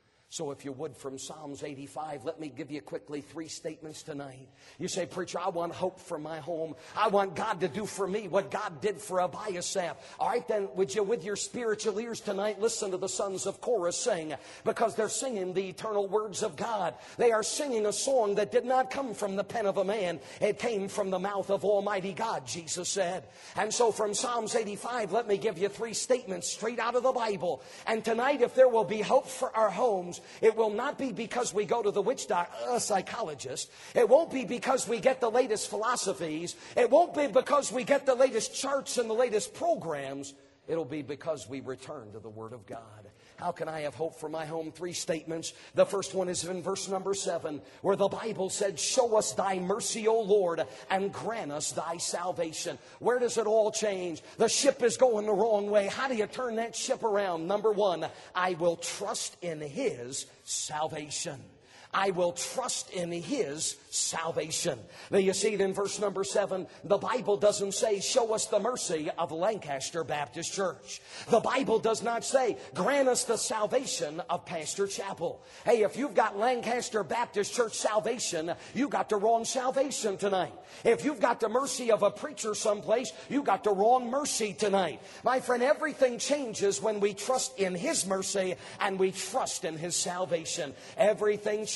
[SPEAKER 2] So if you would, from Psalms eighty-five, let me give you quickly three statements tonight. You say, preacher, I want hope for my home. I want God to do for me what God did for Ebiasaph. All right, then, would you, with your spiritual ears tonight, listen to the sons of Korah sing, because they're singing the eternal words of God. They are singing a song that did not come from the pen of a man. It came from the mouth of Almighty God, Jesus said. And so from Psalms eighty-five, let me give you three statements straight out of the Bible. And tonight, if there will be hope for our homes, it will not be because we go to the witch doc, uh, psychologist. It won't be because we get the latest philosophies. It won't be because we get the latest charts and the latest programs. It'll be because we return to the Word of God. How can I have hope for my home? Three statements. The first one is in verse number seven, where the Bible said, show us thy mercy, O Lord, and grant us thy salvation. Where does it all change? The ship is going the wrong way. How do you turn that ship around? Number one, I will trust in his salvation. I will trust in his salvation. Now you see it in verse number seven. The Bible doesn't say, show us the mercy of Lancaster Baptist Church. The Bible does not say, grant us the salvation of Pastor Chappell. Hey, if you've got Lancaster Baptist Church salvation, you got the wrong salvation tonight. If you've got the mercy of a preacher someplace, you got the wrong mercy tonight. My friend, everything changes when we trust in his mercy and we trust in his salvation. Everything changes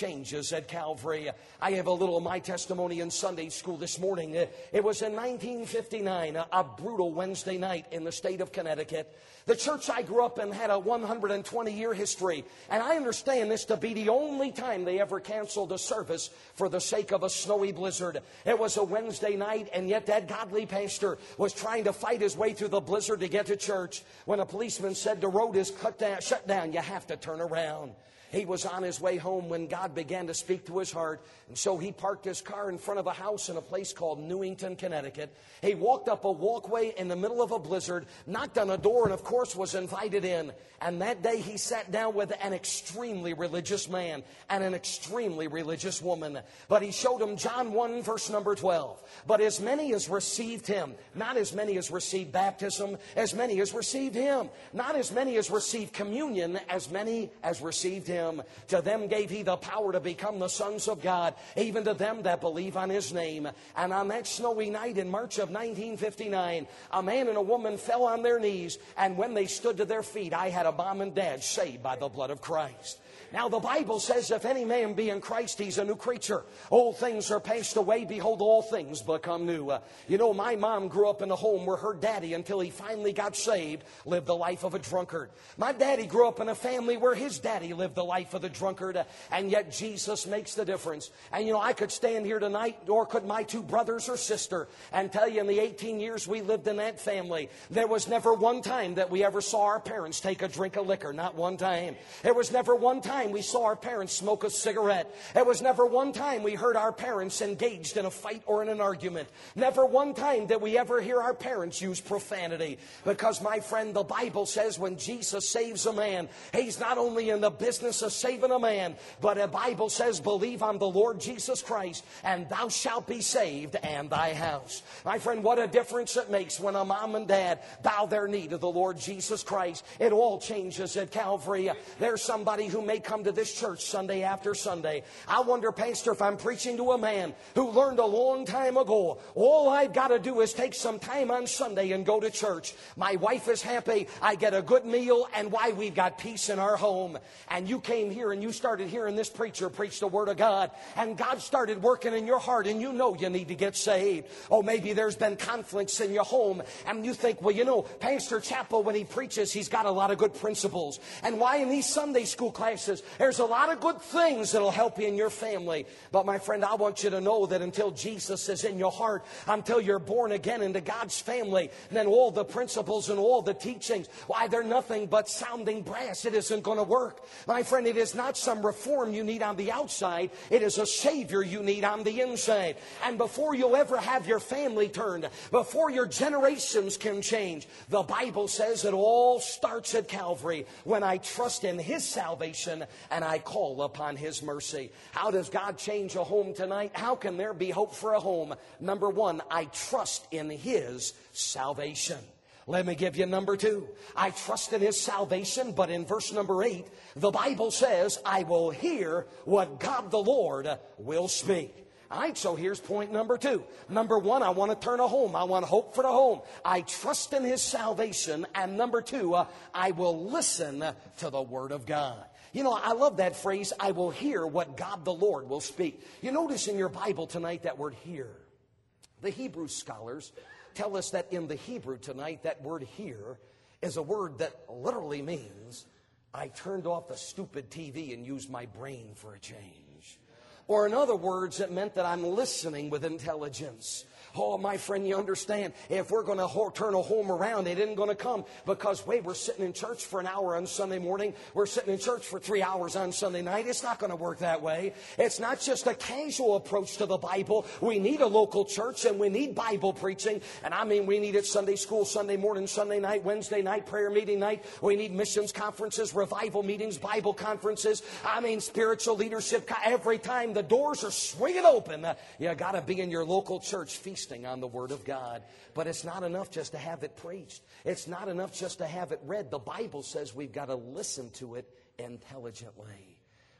[SPEAKER 2] changes at Calvary. I have a little of my testimony in Sunday school this morning. It was in nineteen fifty-nine, a brutal Wednesday night in the state of Connecticut. The church I grew up in had a one hundred twenty year history, and I understand this to be the only time they ever canceled a service for the sake of a snowy blizzard. It was a Wednesday night, and yet that godly pastor was trying to fight his way through the blizzard to get to church when a policeman said, "The road is cut down, shut down, you have to turn around." He was on his way home when God began to speak to his heart. And so he parked his car in front of a house in a place called Newington, Connecticut. He walked up a walkway in the middle of a blizzard, knocked on a door, and of course was invited in. And that day he sat down with an extremely religious man and an extremely religious woman. But he showed him John one, verse number twelve. But as many as received him, not as many as received baptism, as many as received him. Not as many as received communion, as many as received him. To them gave he the power to become the sons of God, even to them that believe on his name. And on that snowy night in March of nineteen fifty-nine, a man and a woman fell on their knees, and when they stood to their feet, I had a mom and dad saved by the blood of Christ. Now the Bible says, if any man be in Christ, he's a new creature. Old things are passed away. Behold, all things become new. Uh, you know, my mom grew up in a home where her daddy, until he finally got saved, lived the life of a drunkard. My daddy grew up in a family where his daddy lived the life of the drunkard. Uh, and yet Jesus makes the difference. And you know, I could stand here tonight, or could my two brothers or sister, and tell you in the eighteen years we lived in that family, there was never one time that we ever saw our parents take a drink of liquor. Not one time. There was never one time we saw our parents smoke a cigarette. There was never one time we heard our parents engaged in a fight or in an argument. Never one time did we ever hear our parents use profanity. Because, my friend, the Bible says when Jesus saves a man, he's not only in the business of saving a man, but the Bible says, believe on the Lord Jesus Christ, and thou shalt be saved, and thy house. My friend, what a difference it makes when a mom and dad bow their knee to the Lord Jesus Christ. It all changes at Calvary. There's somebody who may come to this church Sunday after Sunday. I wonder, Pastor, if I'm preaching to a man who learned a long time ago, all I've got to do is take some time on Sunday and go to church. My wife is happy, I get a good meal, and why, we've got peace in our home. And you came here and you started hearing this preacher preach the Word of God, and God started working in your heart, and you know you need to get saved. Oh, maybe there's been conflicts in your home, and you think, well, you know, Pastor Chappell, when he preaches, he's got a lot of good principles. And why, in these Sunday school classes, there's a lot of good things that'll help you in your family. But my friend, I want you to know that until Jesus is in your heart, until you're born again into God's family, then all the principles and all the teachings, why, they're nothing but sounding brass. It isn't going to work. My friend, it is not some reform you need on the outside. It is a Savior you need on the inside. And before you'll ever have your family turned, before your generations can change, the Bible says it all starts at Calvary, when I trust in His salvation and I call upon His mercy. How does God change a home tonight? How can there be hope for a home? Number one, I trust in His salvation. Let me give you number two. I trust in His salvation, but in verse number eight, the Bible says, I will hear what God the Lord will speak. All right, so here's point number two. Number one, I want to turn a home. I want hope for the home. I trust in His salvation. And number two, uh, I will listen to the Word of God. You know, I love that phrase, I will hear what God the Lord will speak. You notice in your Bible tonight that word hear. The Hebrew scholars tell us that in the Hebrew tonight, that word hear is a word that literally means, I turned off the stupid T V and used my brain for a change. Or in other words, it meant that I'm listening with intelligence. Oh, my friend, you understand, if we're going to ho- turn a home around, it isn't going to come because, wait, we're sitting in church for an hour on Sunday morning. We're sitting in church for three hours on Sunday night. It's not going to work that way. It's not just a casual approach to the Bible. We need a local church, and we need Bible preaching. And I mean, we need it Sunday school, Sunday morning, Sunday night, Wednesday night, prayer meeting night. We need missions conferences, revival meetings, Bible conferences. I mean, spiritual leadership. Every time the doors are swinging open, uh, you got to be in your local church feasting on the Word of God. But it's not enough just to have it preached. It's not enough just to have it read. The Bible says we've got to listen to it intelligently.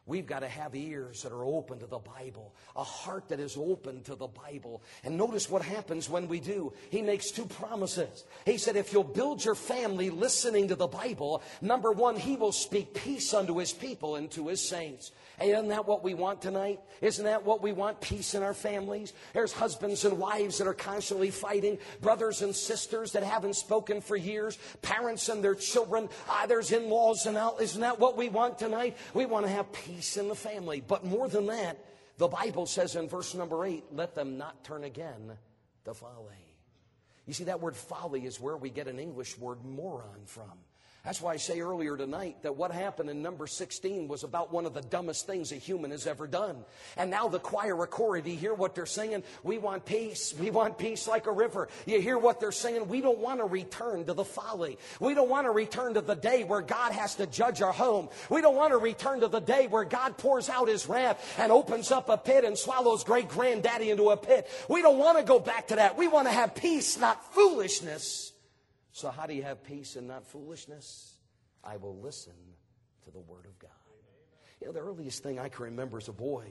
[SPEAKER 2] We've got to have ears that are open to the Bible, a heart that is open to the Bible. And notice what happens when we do. He makes two promises. He said, if you'll build your family listening to the Bible, number one, He will speak peace unto His people and to His saints. Hey, isn't that what we want tonight? Isn't that what we want? Peace in our families. There's husbands and wives that are constantly fighting. Brothers and sisters that haven't spoken for years. Parents and their children. Ah, there's in-laws and out. Isn't that what we want tonight? We want to have peace in the family. But more than that, the Bible says in verse number eight, let them not turn again to folly. You see, that word folly is where we get an English word moron from. That's why I say earlier tonight that what happened in number sixteen was about one of the dumbest things a human has ever done. And now the choir of Korah, do you hear what they're singing? We want peace. We want peace like a river. You hear what they're singing? We don't want to return to the folly. We don't want to return to the day where God has to judge our home. We don't want to return to the day where God pours out His wrath and opens up a pit and swallows great-granddaddy into a pit. We don't want to go back to that. We want to have peace, not foolishness. So how do you have peace and not foolishness? I will listen to the Word of God. You know, the earliest thing I can remember as a boy,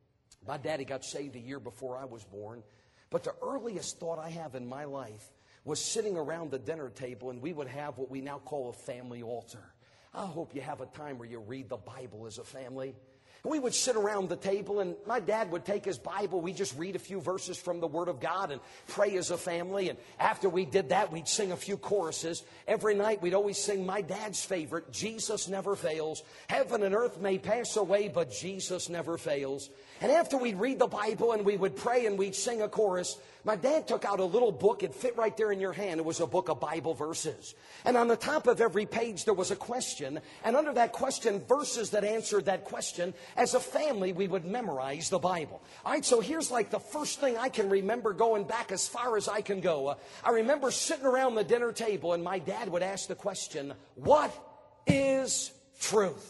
[SPEAKER 2] my daddy got saved a year before I was born. But the earliest thought I have in my life was sitting around the dinner table, and we would have what we now call a family altar. I hope you have a time where you read the Bible as a family. We would sit around the table, and my dad would take his Bible. We'd just read a few verses from the Word of God and pray as a family. And after we did that, we'd sing a few choruses. Every night, we'd always sing my dad's favorite, Jesus Never Fails. Heaven and earth may pass away, but Jesus never fails. And after we'd read the Bible and we would pray and we'd sing a chorus, my dad took out a little book. It fit right there in your hand. It was a book of Bible verses. And on the top of every page, there was a question. And under that question, verses that answered that question. As a family, we would memorize the Bible. All right, so here's like the first thing I can remember going back as far as I can go. Uh, I remember sitting around the dinner table, and my dad would ask the question, what is truth?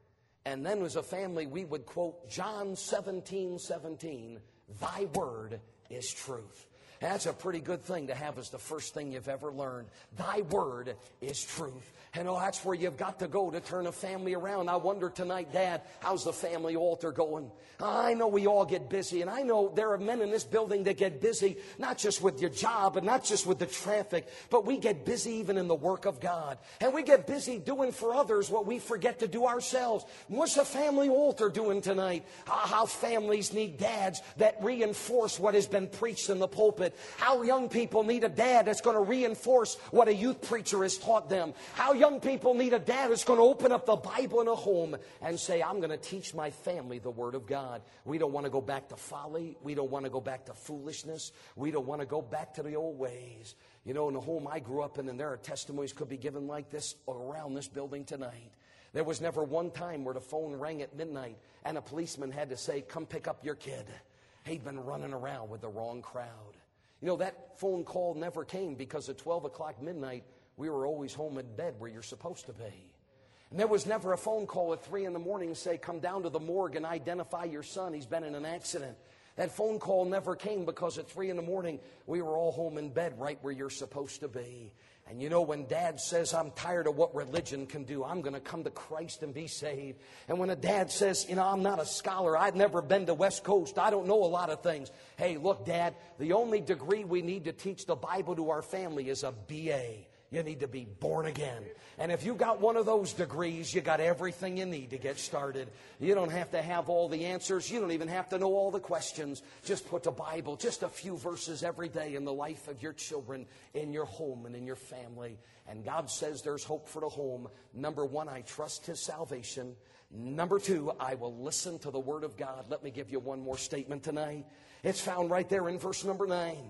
[SPEAKER 2] And then as a family, we would quote John seventeen seventeen, thy word is truth. That's a pretty good thing to have as the first thing you've ever learned. Thy word is truth. And oh, that's where you've got to go to turn a family around. I wonder tonight, Dad, how's the family altar going? I know we all get busy, and I know there are men in this building that get busy, not just with your job and not just with the traffic, but we get busy even in the work of God. And we get busy doing for others what we forget to do ourselves. What's the family altar doing tonight? How families need dads that reinforce what has been preached in the pulpit. How young people need a dad that's going to reinforce what a youth preacher has taught them. How young people need a dad that's going to open up the Bible in a home and say, I'm going to teach my family the Word of God. We don't want to go back to folly. We don't want to go back to foolishness. We don't want to go back to the old ways. You know, in the home I grew up in, and there are testimonies could be given like this around this building tonight. There was never one time where the phone rang at midnight and a policeman had to say, come pick up your kid. He'd been running around with the wrong crowd. You know, that phone call never came because at twelve o'clock midnight, we were always home in bed where you're supposed to be. And there was never a phone call at three in the morning and say, come down to the morgue and identify your son. He's been in an accident. That phone call never came because at three in the morning, we were all home in bed right where you're supposed to be. And you know, when Dad says, I'm tired of what religion can do, I'm going to come to Christ and be saved. And when a dad says, you know, I'm not a scholar, I've never been to West Coast, I don't know a lot of things. Hey, look, Dad, the only degree we need to teach the Bible to our family is a B A. You need to be born again. And if you got one of those degrees, you got everything you need to get started. You don't have to have all the answers. You don't even have to know all the questions. Just put the Bible, just a few verses every day in the life of your children, in your home and in your family. And God says there's hope for the home. Number one, I trust His salvation. Number two, I will listen to the Word of God. Let me give you one more statement tonight. It's found right there in verse number nine.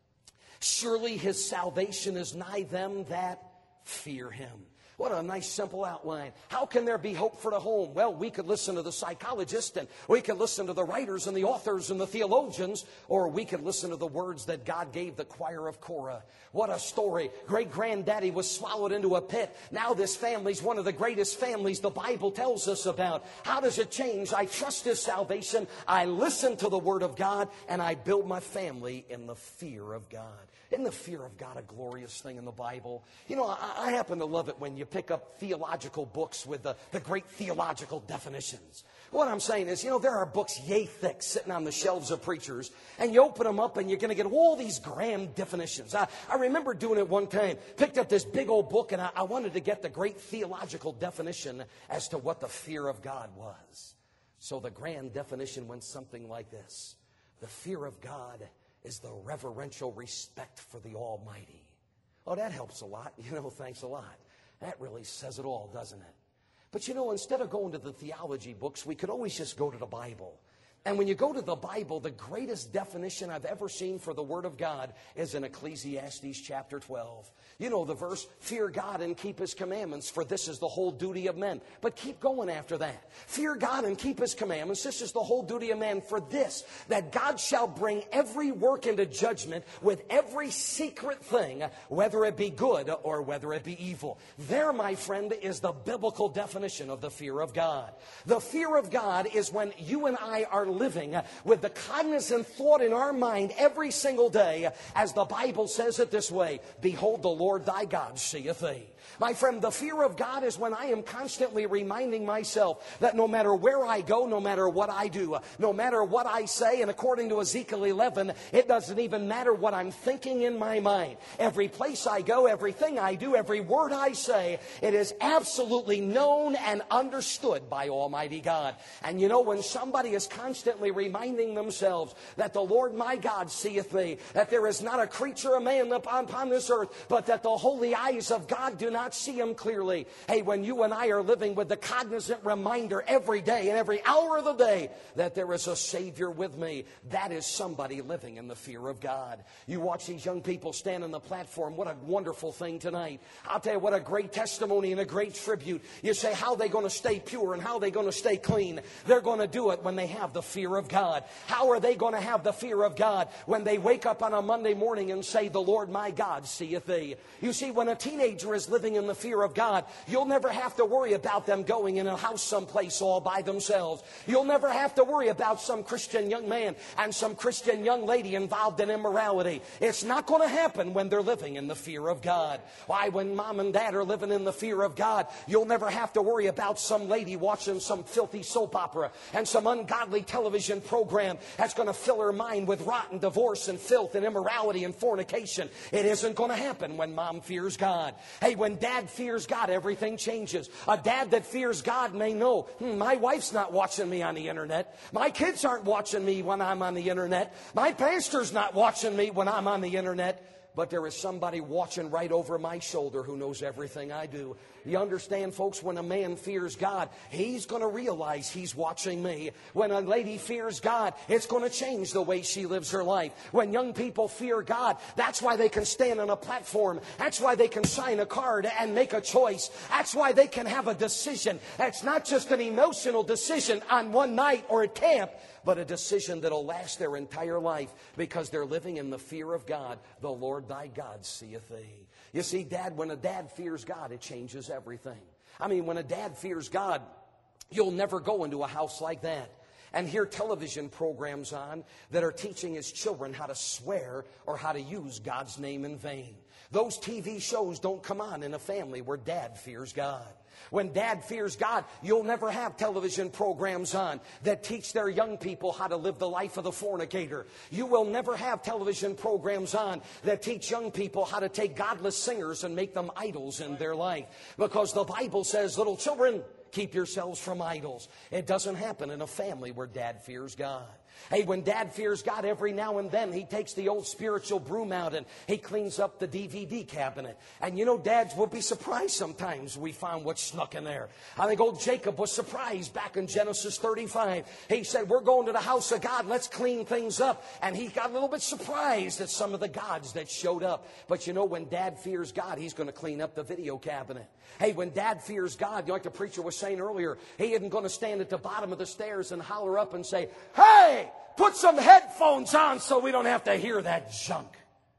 [SPEAKER 2] Surely His salvation is nigh them that fear Him. What a nice, simple outline. How can there be hope for the home? Well, we could listen to the psychologists, and we could listen to the writers and the authors and the theologians, or we could listen to the words that God gave the choir of Korah. What a story. Great-granddaddy was swallowed into a pit. Now this family's one of the greatest families the Bible tells us about. How does it change? I trust His salvation. I listen to the Word of God, and I build my family in the fear of God. Isn't the fear of God a glorious thing in the Bible? You know, I, I happen to love it when you pick up theological books with the, the great theological definitions. What I'm saying is, you know, there are books yay thick sitting on the shelves of preachers, and you open them up and you're going to get all these grand definitions. I, I remember doing it one time, picked up this big old book, and I, I wanted to get the great theological definition as to what the fear of God was. So the grand definition went something like this. The fear of God is the reverential respect for the Almighty. Oh, that helps a lot. You know, thanks a lot. That really says it all, doesn't it? But you know, instead of going to the theology books, we could always just go to the Bible. And when you go to the Bible, the greatest definition I've ever seen for the Word of God is in Ecclesiastes chapter twelve. You know the verse, fear God and keep His commandments, for this is the whole duty of men. But keep going after that. Fear God and keep His commandments. This is the whole duty of man, for this, that God shall bring every work into judgment with every secret thing, whether it be good or whether it be evil. There, my friend, is the biblical definition of the fear of God. The fear of God is when you and I are living with the cognizant thought in our mind every single day, as the Bible says it this way, behold, the Lord thy God seeth thee. My friend, the fear of God is when I am constantly reminding myself that no matter where I go, no matter what I do, no matter what I say, and according to Ezekiel eleven, it doesn't even matter what I'm thinking in my mind. Every place I go, everything I do, every word I say, it is absolutely known and understood by Almighty God. And you know, when somebody is constantly reminding themselves that the Lord my God seeth thee, that there is not a creature, a man upon, upon this earth, but that the holy eyes of God do not see him clearly. Hey, when you and I are living with the cognizant reminder every day and every hour of the day that there is a Savior with me, that is somebody living in the fear of God. You watch these young people stand on the platform. What a wonderful thing tonight. I'll tell you what a great testimony and a great tribute. You say, how are they going to stay pure and how are they going to stay clean? They're going to do it when they have the fear of God. How are they going to have the fear of God? When they wake up on a Monday morning and say, the Lord my God seeth thee. You see, when a teenager is living in the fear of God, you'll never have to worry about them going in a house someplace all by themselves. You'll never have to worry about some Christian young man and some Christian young lady involved in immorality. It's not going to happen when they're living in the fear of God. Why, when mom and dad are living in the fear of God, you'll never have to worry about some lady watching some filthy soap opera and some ungodly television program that's going to fill her mind with rotten divorce and filth and immorality and fornication. It isn't going to happen when mom fears God. Hey, when dad fears God, everything changes. A dad that fears God may know, hmm, my wife's not watching me on the internet. My kids aren't watching me when I'm on the internet. My pastor's not watching me when I'm on the internet. But there is somebody watching right over my shoulder who knows everything I do. You understand, folks, when a man fears God, he's going to realize he's watching me. When a lady fears God, it's going to change the way she lives her life. When young people fear God, that's why they can stand on a platform. That's why they can sign a card and make a choice. That's why they can have a decision. It's not just an emotional decision on one night or at camp, but a decision that'll last their entire life because they're living in the fear of God. The Lord thy God seeth thee. You see, Dad, when a dad fears God, it changes everything. I mean, when a dad fears God, you'll never go into a house like that and hear television programs on that are teaching his children how to swear or how to use God's name in vain. Those T V shows don't come on in a family where dad fears God. When dad fears God, you'll never have television programs on that teach their young people how to live the life of the fornicator. You will never have television programs on that teach young people how to take godless singers and make them idols in their life. Because the Bible says, little children, keep yourselves from idols. It doesn't happen in a family where dad fears God. Hey, when dad fears God, every now and then he takes the old spiritual broom out and he cleans up the D V D cabinet. And you know, dads will be surprised sometimes we find what's snuck in there. I think old Jacob was surprised back in Genesis thirty-five. He said, we're going to the house of God, let's clean things up. And he got a little bit surprised at some of the gods that showed up. But you know, when dad fears God, he's going to clean up the video cabinet. Hey, when dad fears God, you know, like the preacher was saying earlier, he isn't going to stand at the bottom of the stairs and holler up and say, hey, put some headphones on so we don't have to hear that junk.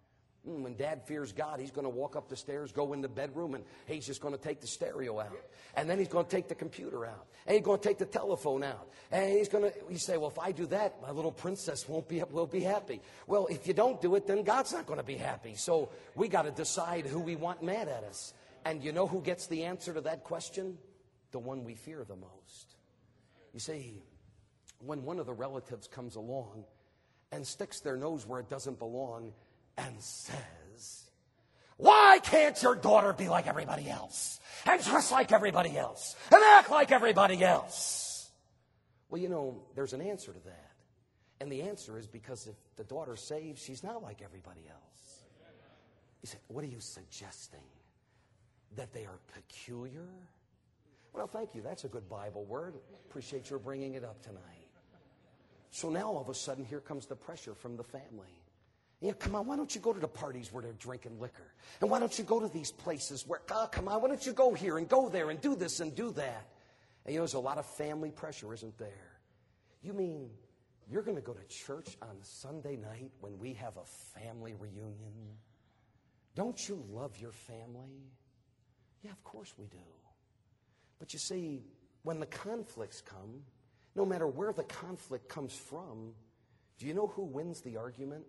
[SPEAKER 2] When dad fears God, he's going to walk up the stairs, go in the bedroom, and he's just going to take the stereo out. And then he's going to take the computer out. And he's going to take the telephone out. And he's going to he say, well, if I do that, my little princess won't be, will be happy. Well, if you don't do it, then God's not going to be happy. So we got to decide who we want mad at us. And you know who gets the answer to that question? The one we fear the most. You see, when one of the relatives comes along and sticks their nose where it doesn't belong and says, "Why can't your daughter be like everybody else? And dress like everybody else? And act like everybody else?" Well, you know, there's an answer to that. And the answer is because if the daughter's saved, she's not like everybody else. You say, "What are you suggesting? That they are peculiar?" Well, thank you. That's a good Bible word. Appreciate your bringing it up tonight. So now all of a sudden, here comes the pressure from the family. Yeah, come on, why don't you go to the parties where they're drinking liquor? And why don't you go to these places where, oh, come on, why don't you go here and go there and do this and do that? And you know, there's a lot of family pressure, isn't there? You mean you're going to go to church on Sunday night when we have a family reunion? Don't you love your family? Yeah, of course we do. But you see, when the conflicts come, no matter where the conflict comes from, do you know who wins the argument?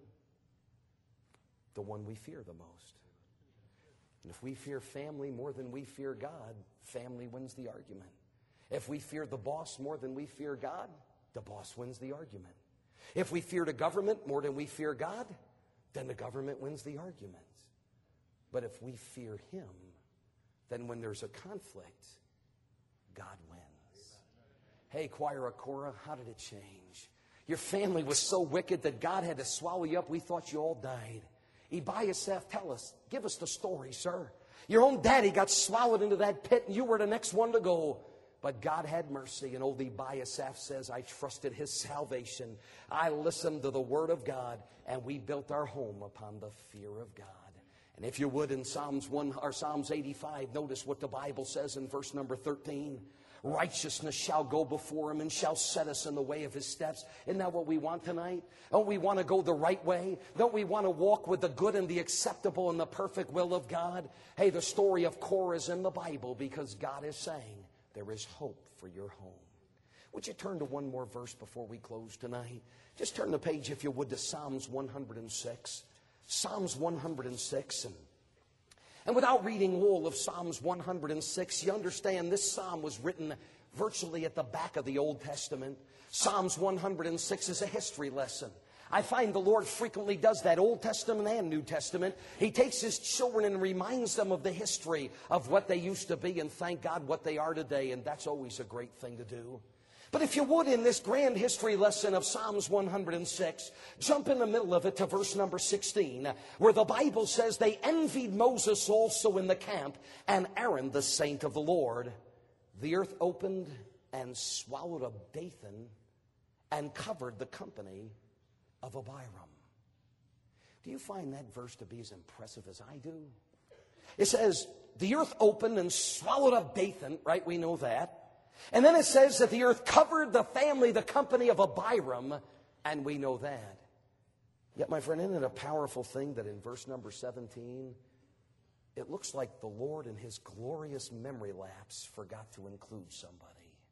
[SPEAKER 2] The one we fear the most. And if we fear family more than we fear God, family wins the argument. If we fear the boss more than we fear God, the boss wins the argument. If we fear the government more than we fear God, then the government wins the argument. But if we fear Him, then when there's a conflict, God wins. Hey, choir of Korah, how did it change? Your family was so wicked that God had to swallow you up. We thought you all died. Ebiasaph, tell us. Give us the story, sir. Your own daddy got swallowed into that pit, and you were the next one to go. But God had mercy, and old Ebiasaph says, "I trusted His salvation. I listened to the Word of God, and we built our home upon the fear of God." And if you would, in Psalms one or Psalms eighty-five, notice what the Bible says in verse number thirteen. Righteousness shall go before Him and shall set us in the way of His steps. Isn't that what we want tonight? Don't we want to go the right way? Don't we want to walk with the good and the acceptable and the perfect will of God? Hey, the story of Korah is in the Bible because God is saying there is hope for your home. Would you turn to one more verse before we close tonight? Just turn the page, if you would, to Psalms one hundred six. Psalms one hundred six. And, and without reading all of Psalms one hundred six, you understand this psalm was written virtually at the back of the Old Testament. Psalms one hundred six is a history lesson. I find the Lord frequently does that, Old Testament and New Testament. He takes His children and reminds them of the history of what they used to be, and thank God what they are today, and that's always a great thing to do. But if you would, in this grand history lesson of Psalms one hundred six, jump in the middle of it to verse number sixteen, where the Bible says, "They envied Moses also in the camp, and Aaron the saint of the Lord. The earth opened and swallowed up Dathan, and covered the company of Abiram." Do you find that verse to be as impressive as I do? It says, the earth opened and swallowed up Dathan, right? We know that. And then it says that the earth covered the family, the company of Abiram, and we know that. Yet, my friend, isn't it a powerful thing that in verse number seventeen, it looks like the Lord in His glorious memory lapse forgot to include somebody.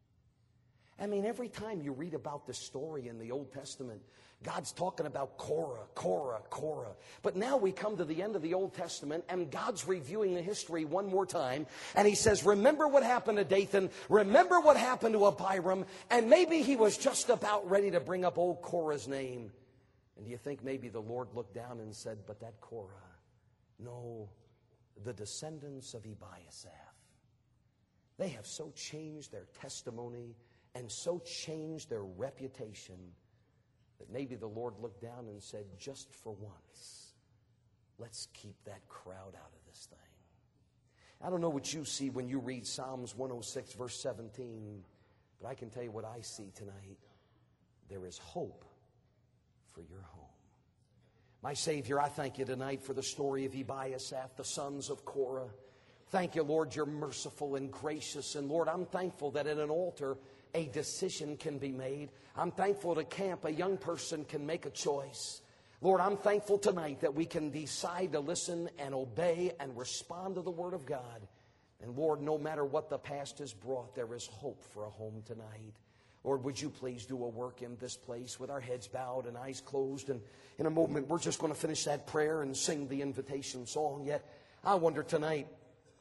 [SPEAKER 2] I mean, every time you read about this story in the Old Testament, God's talking about Korah, Korah, Korah. But now we come to the end of the Old Testament, and God's reviewing the history one more time. And He says, remember what happened to Dathan. Remember what happened to Abiram. And maybe He was just about ready to bring up old Korah's name. And do you think maybe the Lord looked down and said, but that Korah, no, the descendants of Ebiasaph, they have so changed their testimony and so changed their reputation that maybe the Lord looked down and said, just for once, let's keep that crowd out of this thing. I don't know what you see when you read Psalms one oh six, verse seventeen, but I can tell you what I see tonight. There is hope for your home. My Savior, I thank You tonight for the story of Ebiasaph, the sons of Korah. Thank You, Lord, You're merciful and gracious. And Lord, I'm thankful that at an altar, a decision can be made. I'm thankful at a camp a young person can make a choice. Lord, I'm thankful tonight that we can decide to listen and obey and respond to the Word of God. And Lord, no matter what the past has brought, there is hope for a home tonight. Lord, would You please do a work in this place with our heads bowed and eyes closed. And in a moment, we're just going to finish that prayer and sing the invitation song. Yet, I wonder tonight,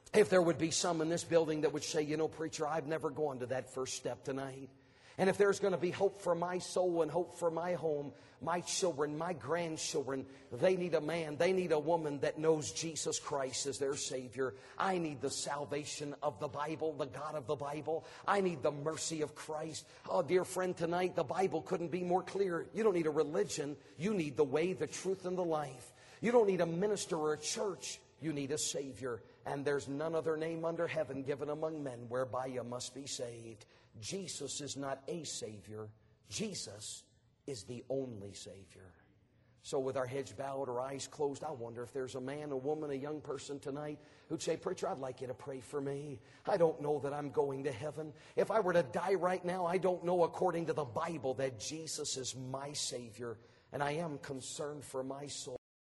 [SPEAKER 2] If there would be some in this building that would say, you know, preacher, I've never gone to that first step tonight. And if there's going to be hope for my soul and hope for my home, my children, my grandchildren, they need a man, they need a woman that knows Jesus Christ as their Savior. I need the salvation of the Bible, the God of the Bible. I need the mercy of Christ. Oh, dear friend, tonight the Bible couldn't be more clear. You don't need a religion. You need the way, the truth, and the life. You don't need a minister or a church. You need a Savior. And there's none other name under heaven given among men whereby you must be saved. Jesus is not a Savior. Jesus is the only Savior. So with our heads bowed or eyes closed, I wonder if there's a man, a woman, a young person tonight who'd say, preacher, I'd like you to pray for me. I don't know that I'm going to heaven. If I were to die right now, I don't know according to the Bible that Jesus is my Savior. And I am concerned for my soul.